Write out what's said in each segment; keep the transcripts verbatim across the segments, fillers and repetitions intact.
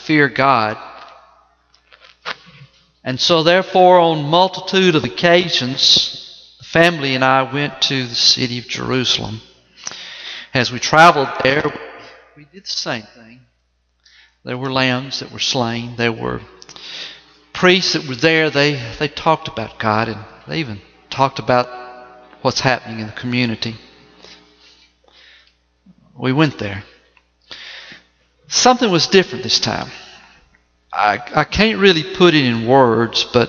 fear God. And so therefore, on multitude of occasions, the family and I went to the city of Jerusalem. As we traveled there, we did the same thing. There were lambs that were slain. There were priests that were there. They, they talked about God, and they even talked about what's happening in the community. We went there. Something was different this time. I, I can't really put it in words, but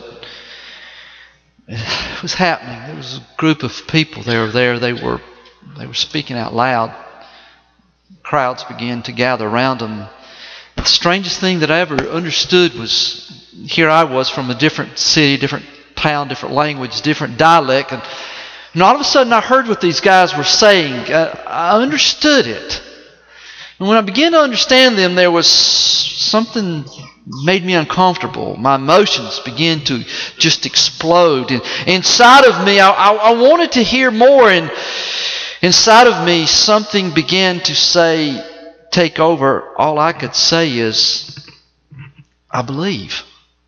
it was happening. There was a group of people that were there. They were, they were speaking out loud. Crowds began to gather around them. The strangest thing that I ever understood was, here I was from a different city, different town, different language, different dialect, and, and all of a sudden I heard what these guys were saying. I, I understood it. And when I began to understand them, there was something made me uncomfortable. My emotions began to just explode. And inside of me, I, I, I wanted to hear more. And inside of me, something began to say, take over. All I could say is, I believe.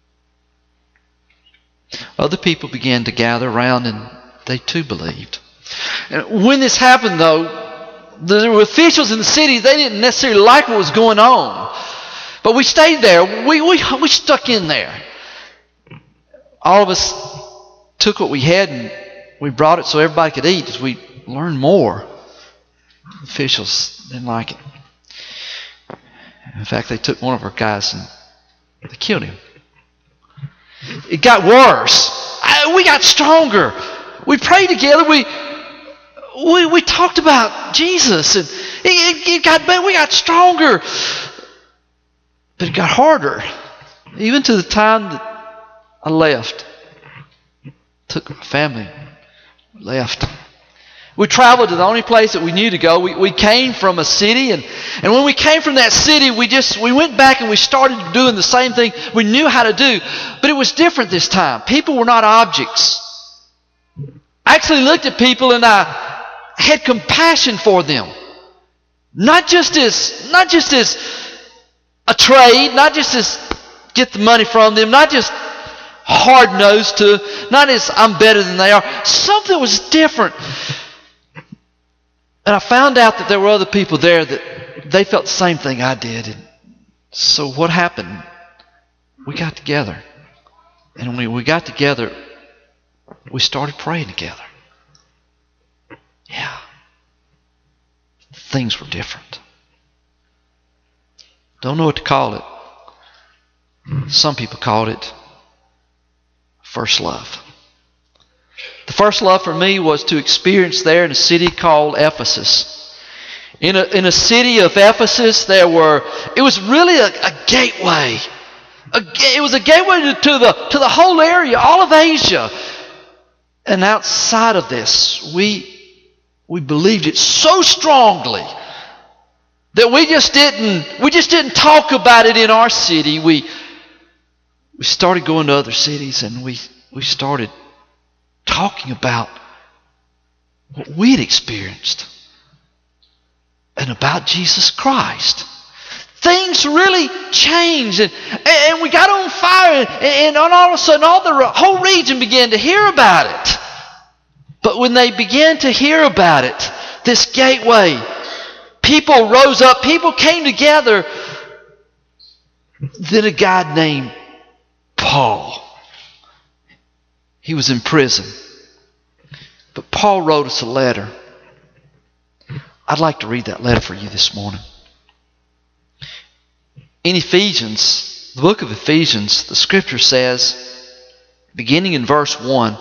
Other people began to gather around, and they too believed. And when this happened, though, the officials in the city, they didn't necessarily like what was going on. But we stayed there. We, we, we stuck in there. All of us took what we had and we brought it so everybody could eat as we learned more. The officials didn't like it. In fact, they took one of our guys and they killed him. It got worse. I, we got stronger. We prayed together. We we, we talked about Jesus, and it, it, it got better. We got stronger. But it got harder. Even to the time that I left. Took my family. Left. We traveled to the only place that we knew to go. We, we came from a city, and, and when we came from that city, we just we went back and we started doing the same thing we knew how to do. But it was different this time. People were not objects. I actually looked at people and I had compassion for them. Not just as not just as a trade, not just as get the money from them, not just hard-nosed to, not as I'm better than they are. Something was different. And I found out that there were other people there that they felt the same thing I did. And so what happened? We got together. And when we got together, we started praying together. Yeah. Things were different. Don't know what to call it. Some people called it first love. The first love for me was to experience there in a city called Ephesus. In a, in a city of Ephesus, there were, it was really a, a gateway. A, it was a gateway to, to, the, to the whole area, all of Asia. And outside of this, we, we believed it so strongly that we just didn't we just didn't talk about it in our city. We we started going to other cities, and we, we started talking about what we had experienced and about Jesus Christ. Things really changed, and, and we got on fire, and, and all of a sudden all the whole region began to hear about it. But when they began to hear about it, this gateway, people rose up, people came together. Then a guy named Paul, he was in prison. But Paul wrote us a letter. I'd like to read that letter for you this morning. In Ephesians, the book of Ephesians, the scripture says, beginning in verse one,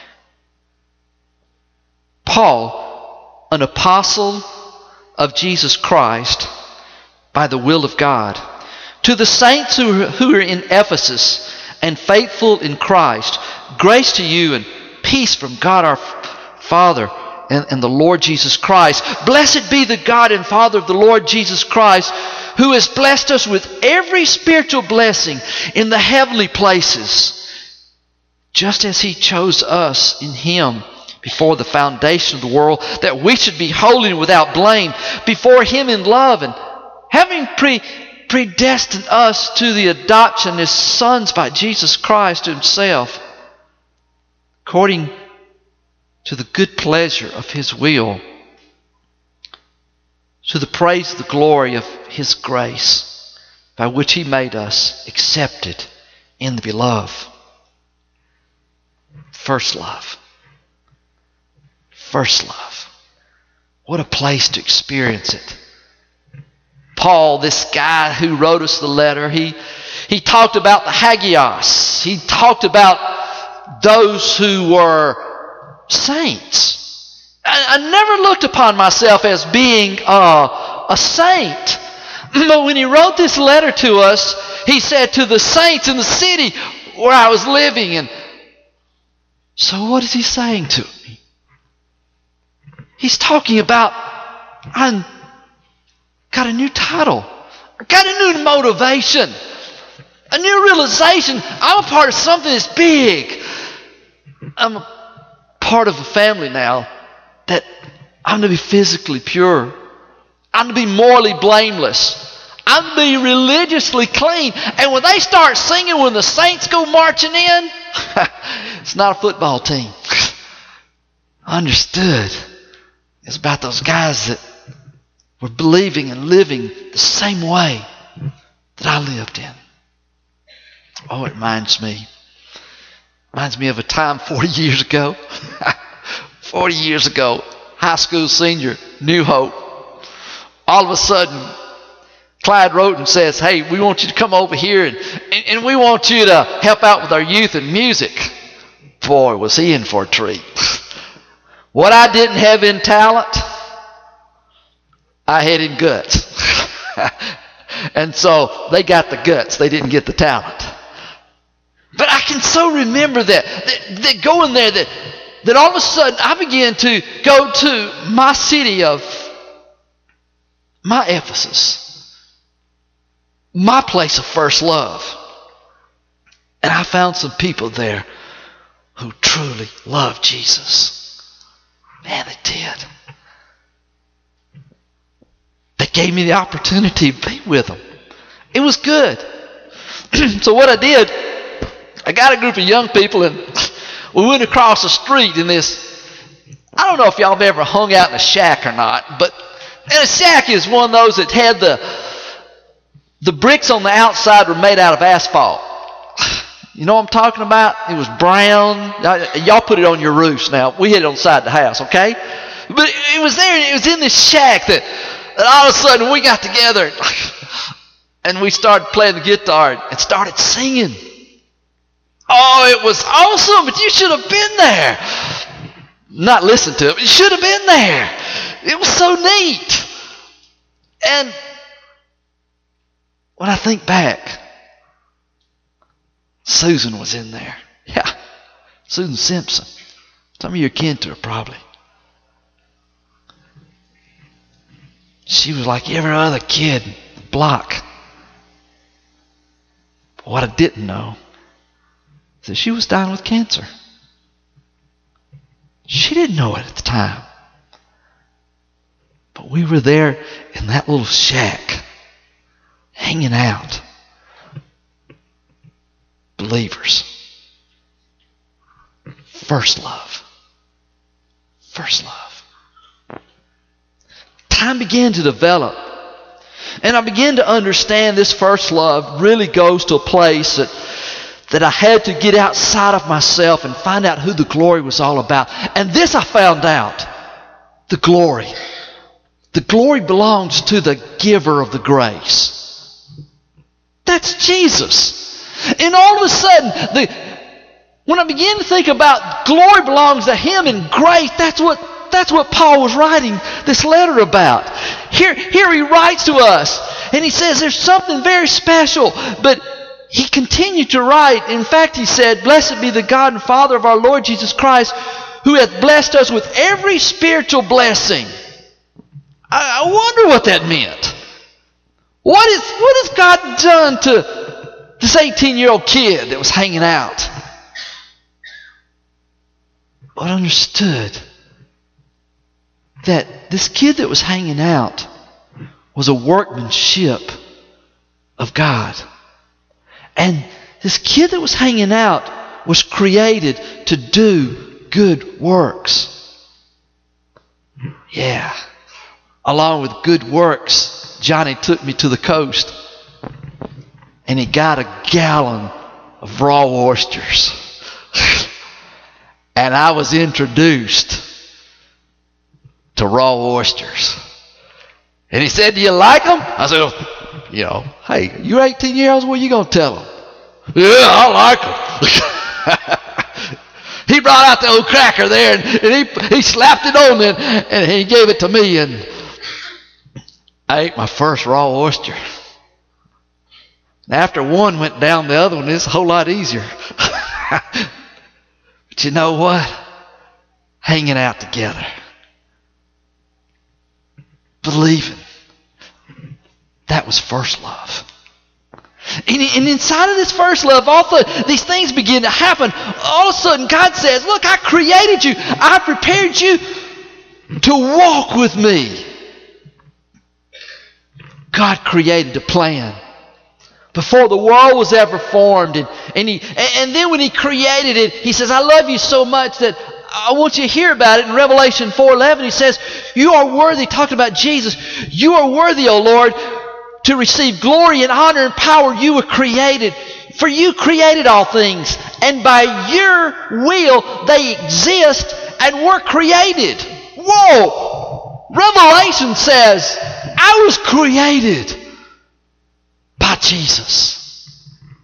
Paul, an apostle of Jesus Christ by the will of God, to the saints who, who are in Ephesus and faithful in Christ, grace to you and peace from God our Father and, and the Lord Jesus Christ. Blessed be the God and Father of the Lord Jesus Christ, who has blessed us with every spiritual blessing in the heavenly places, just as He chose us in Him before the foundation of the world, that we should be holy and without blame before Him in love, and having pre predestined us to the adoption as sons by Jesus Christ to Himself, according to the good pleasure of His will, to the praise of the glory of His grace, by which He made us accepted in the Beloved. First love. First love. What a place to experience it. Paul, this guy who wrote us the letter, he, he talked about the hagios. He talked about those who were saints. I, I never looked upon myself as being a, a saint. But when he wrote this letter to us, he said to the saints in the city where I was living. And so what is he saying to me? He's talking about, I'm got a new title. I got a new motivation. A new realization. I'm a part of something that's big. I'm a part of a family now that I'm to be physically pure. I'm to be morally blameless. I'm to be religiously clean. And when they start singing, when the saints go marching in, it's not a football team. I understood. It's about those guys that were believing and living the same way that I lived in. Oh, it reminds me. Reminds me of a time forty years ago. forty years ago, high school senior, New Hope. All of a sudden, Clyde wrote and says, hey, we want you to come over here and, and, and we want you to help out with our youth and music. Boy, was he in for a treat. What I didn't have in talent, I had in guts. And so they got the guts. They didn't get the talent. But I can so remember that, that, that going there, that, that all of a sudden I began to go to my city of, my Ephesus, my place of first love. And I found some people there who truly loved Jesus. Man, they did. They gave me the opportunity to be with them. It was good. So what I did, I got a group of young people and we went across the street in this, I don't know if y'all have ever hung out in a shack or not, but and a shack is one of those that had the, the bricks on the outside were made out of asphalt. You know what I'm talking about? It was brown. Y'all put it on your roofs now. We had it on the side of the house, okay? But it was there, and it was in this shack that, that all of a sudden we got together and we started playing the guitar and started singing. Oh, it was awesome, but you should have been there. Not listened to it, but you should have been there. It was so neat. And when I think back, Susan was in there. Yeah, Susan Simpson. Some of you are kin to her probably. She was like every other kid in the block. But what I didn't know is that she was dying with cancer. She didn't know it at the time. But we were there in that little shack, hanging out. Believers. First love. First love. Time began to develop. And I began to understand this first love really goes to a place that, that I had to get outside of myself and find out who the glory was all about. And this I found out. The glory. The glory belongs to the giver of the grace. That's Jesus. And all of a sudden, the, when I began to think about glory belongs to Him and grace, that's what, that's what Paul was writing this letter about. Here, here he writes to us, and he says there's something very special, but he continued to write. In fact, he said, blessed be the God and Father of our Lord Jesus Christ, who hath blessed us with every spiritual blessing. I, I wonder what that meant. What is, what has God done to this eighteen-year-old kid that was hanging out? But understood that this kid that was hanging out was a workmanship of God. And this kid that was hanging out was created to do good works. Yeah. Along with good works, Johnny took me to the coast and he got a gallon of raw oysters. And I was introduced to raw oysters. And he said, "Do you like them?" I said, oh, you know, "Hey, you're eighteen years old, what are you going to tell them?" "Yeah, I like them." He brought out the old cracker there, and, and he, he slapped it on then, and he gave it to me, and I ate my first raw oyster. And after one went down, the other one is a whole lot easier. But you know what? Hanging out together. Believing. That was first love. And, and inside of this first love, also these things begin to happen. All of a sudden, God says, "Look, I created you. I prepared you to walk with me." God created a plan before the world was ever formed. And, and, he, and then when He created it, He says, "I love you so much that I want you to hear about it." In Revelation four eleven, He says, "You are worthy," talking about Jesus, "you are worthy, O Lord, to receive glory and honor and power. You were created. For you created all things, and by your will they exist and were created." Whoa! Revelation says, I was created by Jesus.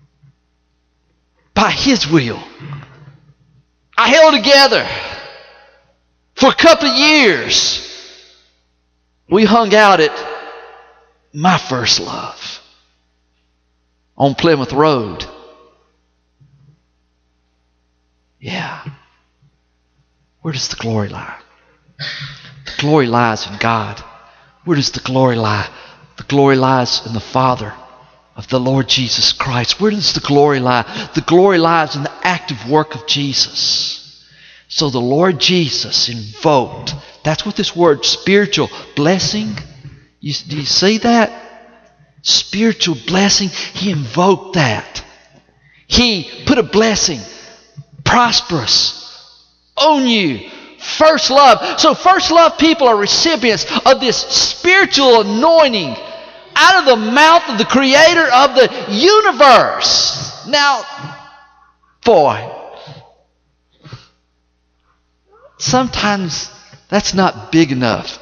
By His will. I held together for a couple of years. We hung out at my first love on Plymouth Road. Yeah. Where does the glory lie? The glory lies in God. Where does the glory lie? The glory lies in the Father of the Lord Jesus Christ. Where does the glory lie? The glory lies in the active work of Jesus. So the Lord Jesus invoked, that's what this word spiritual blessing, you, do you see that? Spiritual blessing, He invoked that. He put a blessing, prosperous, on you. First love. So first love people are recipients of this spiritual anointing out of the mouth of the Creator of the universe. Now, boy, sometimes that's not big enough.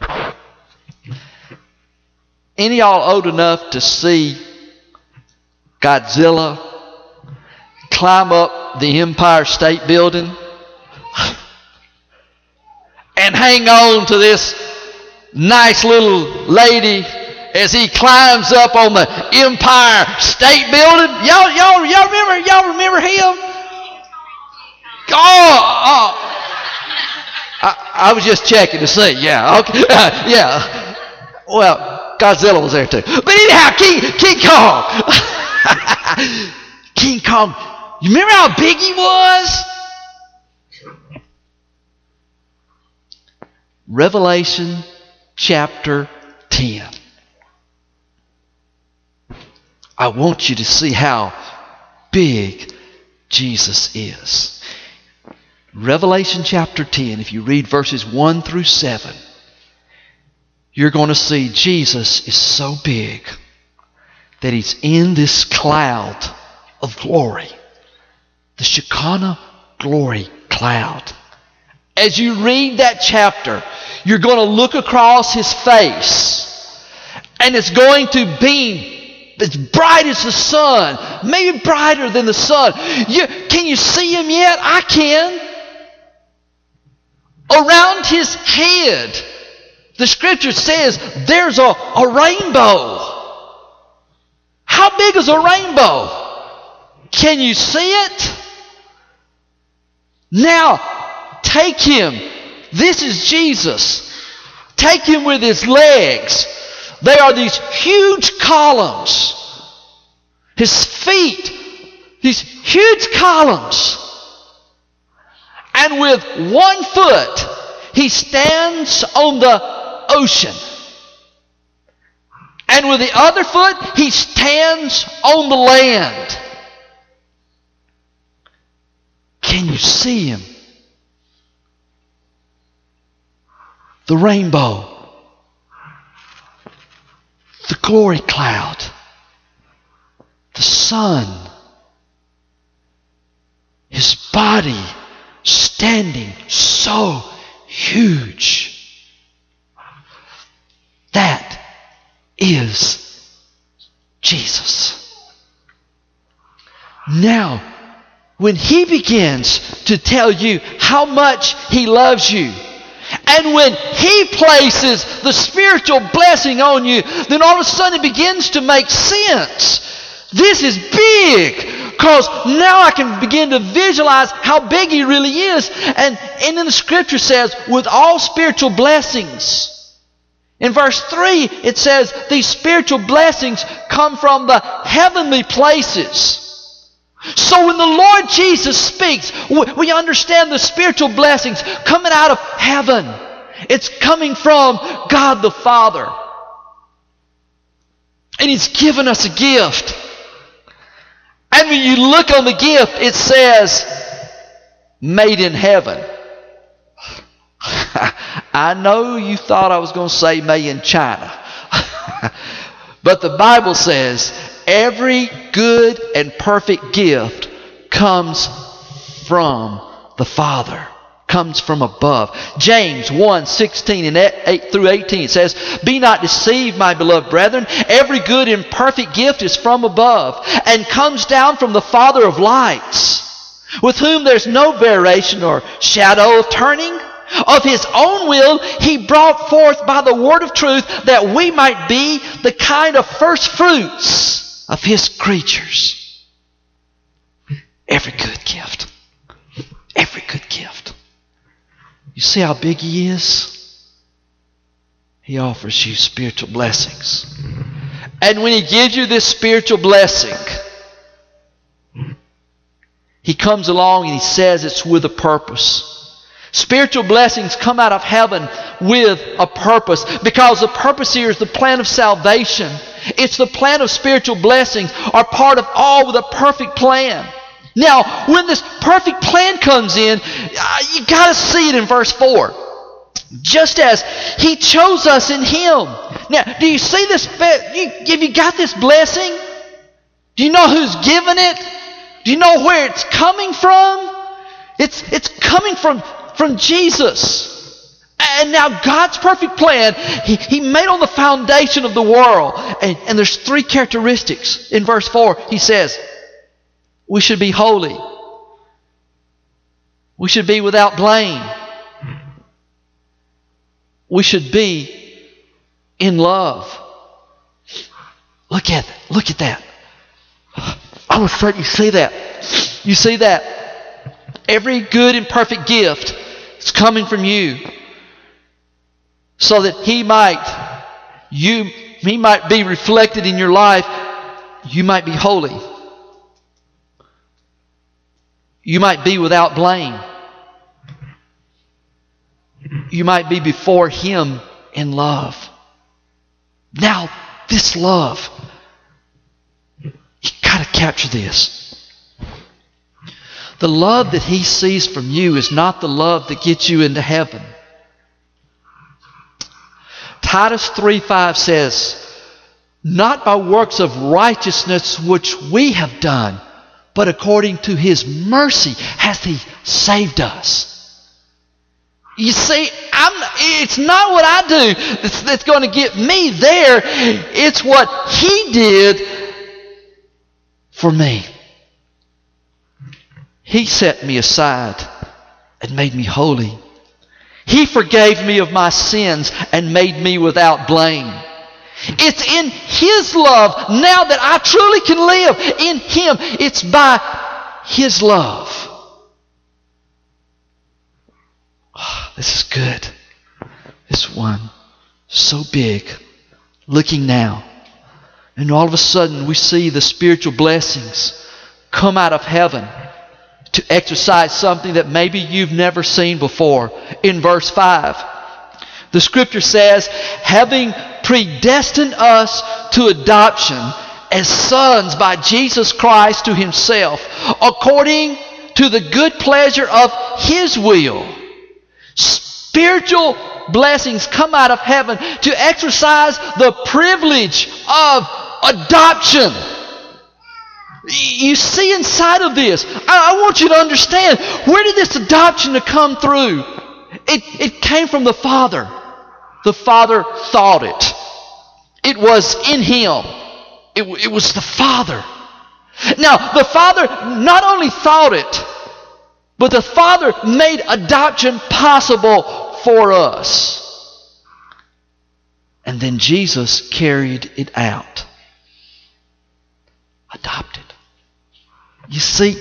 Any of y'all old enough to see Godzilla climb up the Empire State Building and hang on to this nice little lady as he climbs up on the Empire State Building? Y'all, y'all, y'all remember? Y'all remember him? Oh, oh. I, I was just checking to see. Yeah, okay, uh, yeah. Well, Godzilla was there too. But anyhow, King, King Kong. King Kong. You remember how big he was? Revelation chapter ten. I want you to see how big Jesus is. Revelation chapter ten, if you read verses one through seven, you're going to see Jesus is so big that He's in this cloud of glory. The Shekinah glory cloud. As you read that chapter, you're going to look across His face, and it's going to beam as bright as the sun, maybe brighter than the sun. You, can you see Him yet? I can. Around His head, the Scripture says there's a, a rainbow. How big is a rainbow? Can you see it? Now, take Him. This is Jesus. Take Him with His legs. They are these huge columns. His feet, these huge columns. And with one foot, He stands on the ocean. And with the other foot, he stands on the land. Can you see him? The rainbow. The glory cloud. The sun. His body standing so huge. That is Jesus. Now, when he begins to tell you how much he loves you, and when he places the spiritual blessing on you, then all of a sudden it begins to make sense. This is big. Because now I can begin to visualize how big he really is. And, and then the scripture says, with all spiritual blessings. In verse three, it says, these spiritual blessings come from the heavenly places. So when the Lord Jesus speaks, we understand the spiritual blessings coming out of heaven. It's coming from God the Father. And He's given us a gift. And when you look on the gift, it says, made in heaven. I know you thought I was going to say made in China. But the Bible says, every good and perfect gift comes from the Father. Comes from above. James one, sixteen and eight through eighteen says, be not deceived, my beloved brethren. Every good and perfect gift is from above, and comes down from the Father of lights, with whom there's no variation or shadow of turning. Of His own will He brought forth by the word of truth, that we might be the kind of first fruits of His creatures. Every good gift. Every good gift. You see how big He is? He offers you spiritual blessings. And when He gives you this spiritual blessing, He comes along and He says it's with a purpose. Spiritual blessings come out of heaven with a purpose, because the purpose here is the plan of salvation. It's the plan of spiritual blessings are part of all with a perfect plan. Now, when this perfect plan comes in, you got to see it in verse four. Just as He chose us in Him. Now, do you see this? Have you got this blessing? Do you know who's given it? Do you know where it's coming from? It's, it's coming from, from Jesus. And now God's perfect plan, He, he made on the foundation of the world. And, and there's three characteristics. In verse four, He says, we should be holy. We should be without blame. We should be in love. Look at it. Look at that. All of a sudden you see that. You see that. Every good and perfect gift is coming from you, so that He might, you, He might be reflected in your life. You might be holy. You might be without blame. You might be before Him in love. Now, this love, you got to capture this. The love that He sees from you is not the love that gets you into heaven. Titus three five says, not by works of righteousness which we have done, but according to His mercy hath He saved us. You see, I'm, it's not what I do that's, that's going to get me there. It's what He did for me. He set me aside and made me holy. He forgave me of my sins and made me without blame. It's in His love now that I truly can live. In Him, it's by His love. Oh, this is good. This one, so big. Looking now. And all of a sudden we see the spiritual blessings come out of heaven to exercise something that maybe you've never seen before. In verse five, the scripture says, having predestined us to adoption as sons by Jesus Christ to Himself, according to the good pleasure of His will. Spiritual blessings come out of heaven to exercise the privilege of adoption. You see inside of this, I, I want you to understand, where did this adoption to come through? It, it came from the Father. The Father thought it. It was in Him. It, it was the Father. Now, the Father not only thought it, but the Father made adoption possible for us. And then Jesus carried it out. Adopted. You see,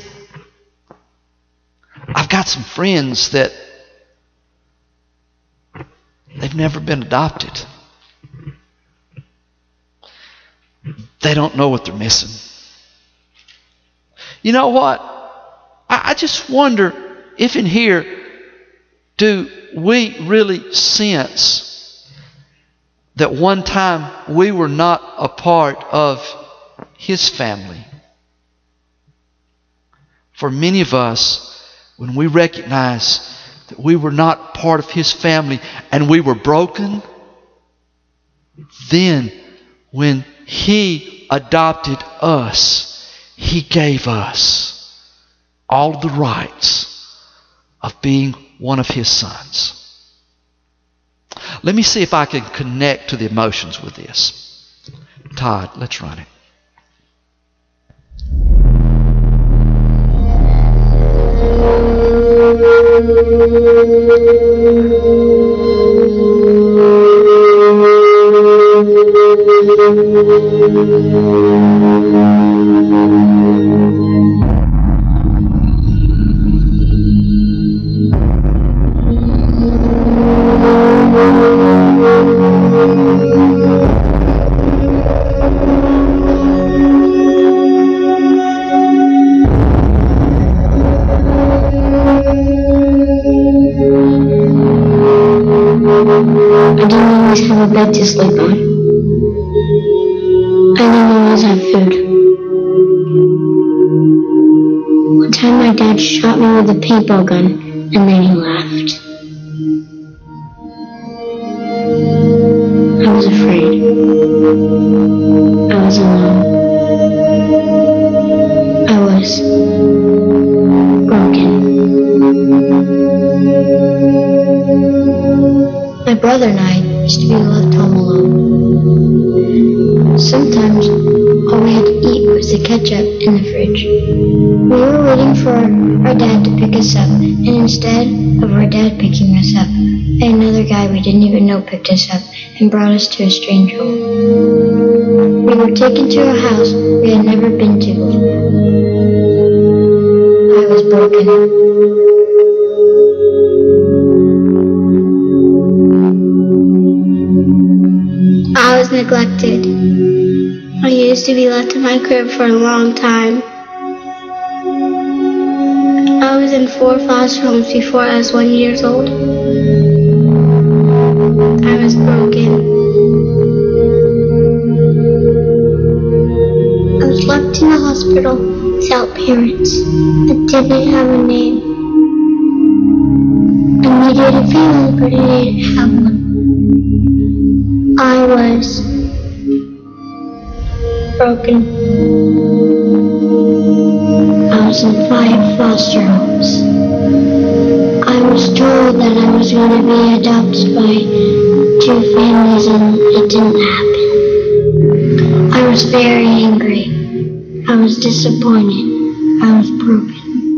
I've got some friends that they've never been adopted. They don't know what they're missing. You know what? I, I just wonder if in here do we really sense that one time we were not a part of His family. For many of us, when we recognize that we were not part of His family and we were broken, then when He adopted us, He gave us all the rights of being one of His sons. Let me see if I can connect to the emotions with this. Todd, let's run it. Bed to sleep on. I didn't always have food. One time my dad shot me with a paintball gun and then he laughed. I was afraid. I was alone. I was broken. My brother and I used to be left home alone. Sometimes all we had to eat was the ketchup in the fridge. We were waiting for our dad to pick us up, and instead of our dad picking us up, another guy we didn't even know picked us up and brought us to a strange home. We were taken to a house we had never been to before. I was broken. I was neglected. I used to be left in my crib for a long time. I was in four foster homes before I was one years old. I was broken. I was left in a hospital without parents that didn't have a name. I needed a family, but I didn't have one. I was broken. I was in five foster homes. I was told that I was going to be adopted by two families and it didn't happen. I was very angry. I was disappointed. I was broken.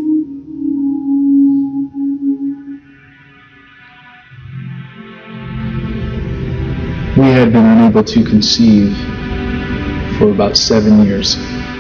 We had been unable to conceive for about seven years.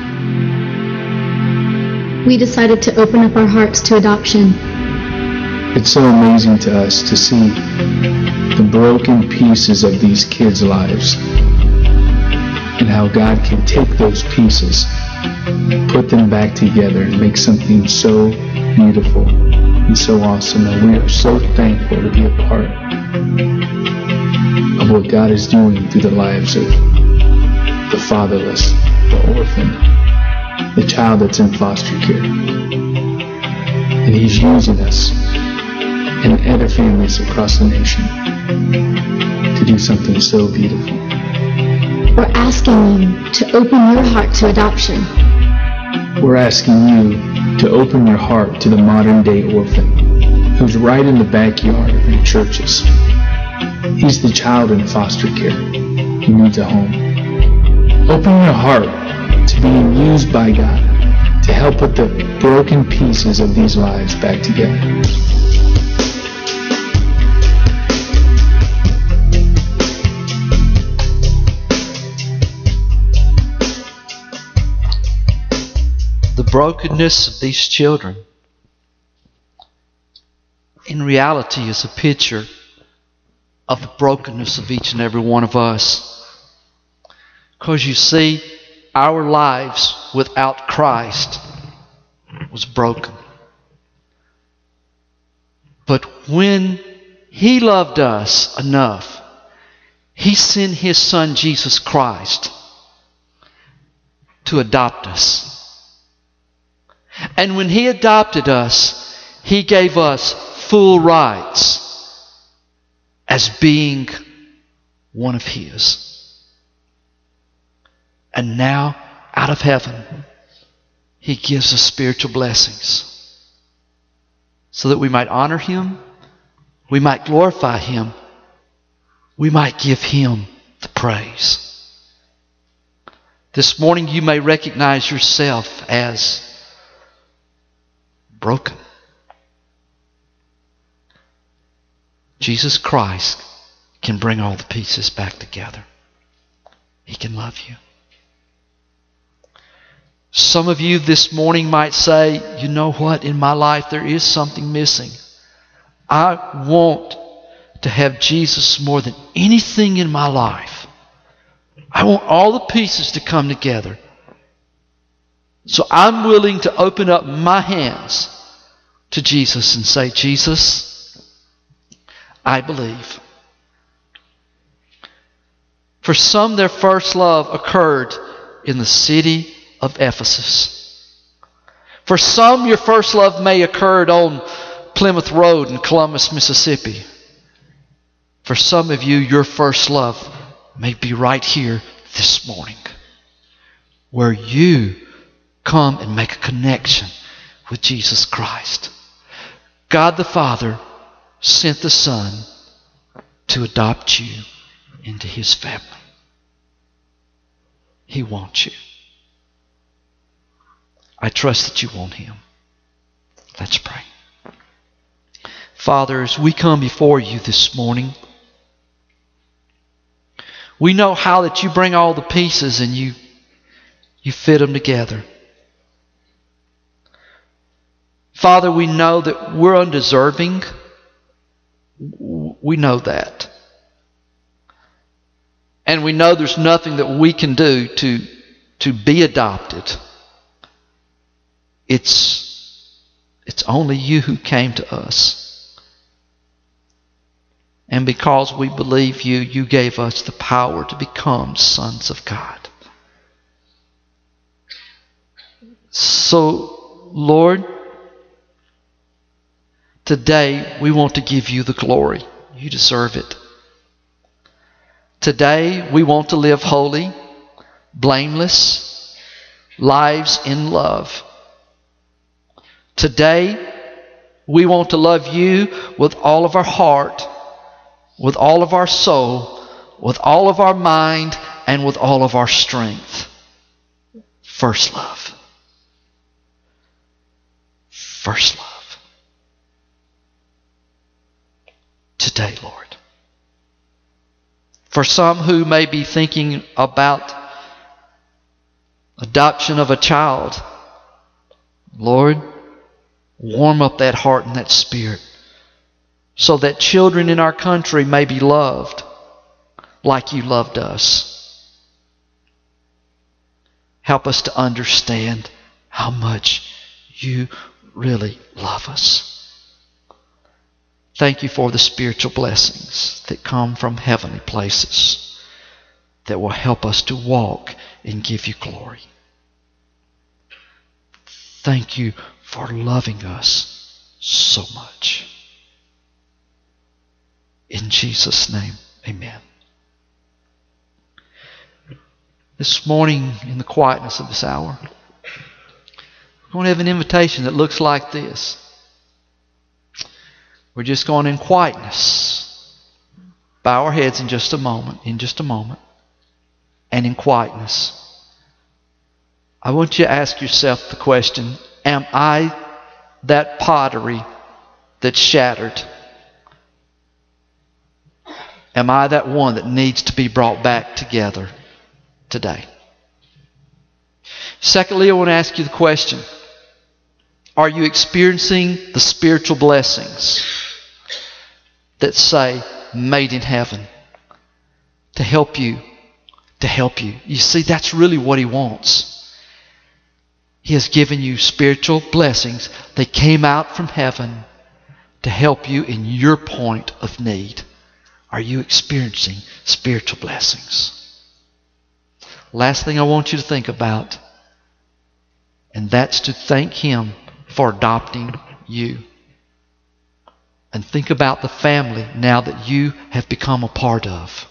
We decided to open up our hearts to adoption. It's so amazing to us to see the broken pieces of these kids' lives and how God can take those pieces, put them back together and make something so beautiful and so awesome. And we are so thankful to be a part of of what God is doing through the lives of the fatherless, the orphan, the child that's in foster care. And He's using us and other families across the nation to do something so beautiful. We're asking you to open your heart to adoption. We're asking you to open your heart to the modern-day orphan who's right in the backyard of your churches. He's the child in foster care who needs a home. Open your heart to being used by God to help put the broken pieces of these lives back together. The brokenness of these children in reality is a picture of the brokenness of each and every one of us. Because you see, our lives without Christ was broken. But when He loved us enough, He sent His Son Jesus Christ to adopt us. And when He adopted us, He gave us full rights as being one of His. And now, out of heaven, He gives us spiritual blessings so that we might honor Him, we might glorify Him, we might give Him the praise. This morning you may recognize yourself as broken. Jesus Christ can bring all the pieces back together. He can love you. Some of you this morning might say, you know what, in my life there is something missing. I want to have Jesus more than anything in my life. I want all the pieces to come together. So I'm willing to open up my hands to Jesus and say, Jesus, I believe. For some, their first love occurred in the city of Ephesus. For some, your first love may have occurred on Plymouth Road in Columbus, Mississippi. For some of you, your first love may be right here this morning, where you come and make a connection with Jesus Christ. God the Father sent the Son to adopt you into His family. He wants you. I trust that you want Him. Let's pray. Father, as we come before you this morning, we know how that you bring all the pieces and you, you fit them together. Father, we know that we're undeserving. We know that. And we know there's nothing that we can do to, to be adopted. It's, it's only you who came to us. And because we believe you, you gave us the power to become sons of God. So, Lord, today we want to give you the glory. You deserve it. Today we want to live holy, blameless lives in love. Today we want to love you with all of our heart, with all of our soul, with all of our mind, and with all of our strength. First love. First love. Today, Lord. For some who may be thinking about adoption of a child, Lord, warm up that heart and that spirit so that children in our country may be loved like you loved us. Help us to understand how much you really love us. Thank you for the spiritual blessings that come from heavenly places that will help us to walk and give you glory. Thank you for loving us so much. In Jesus' name, amen. This morning, in the quietness of this hour, we're going to have an invitation that looks like this. We're just going in quietness. Bow our heads in just a moment, in just a moment. And in quietness, I want you to ask yourself the question, am I that pottery that's shattered? Am I that one that needs to be brought back together today? Secondly, I want to ask you the question, are you experiencing the spiritual blessings that say made in heaven to help you, to help you? You see, that's really what He wants. He has given you spiritual blessings. They came out from heaven to help you in your point of need. Are you experiencing spiritual blessings? Last thing I want you to think about, and that's to thank Him for adopting you. And think about the family now that you have become a part of.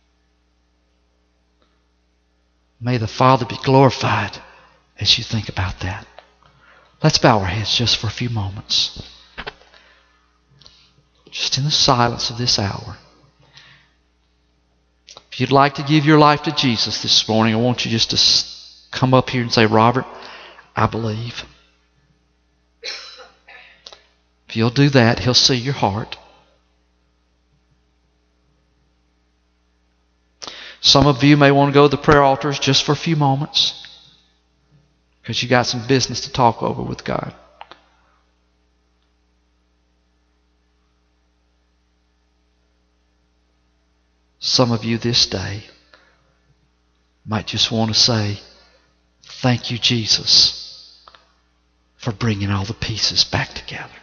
May the Father be glorified as you think about that. Let's bow our heads just for a few moments. Just in the silence of this hour. If you'd like to give your life to Jesus this morning, I want you just to come up here and say, Robert, I believe. If you'll do that, He'll see your heart. Some of you may want to go to the prayer altars just for a few moments because you got some business to talk over with God. Some of you this day might just want to say, thank you, Jesus, for bringing all the pieces back together.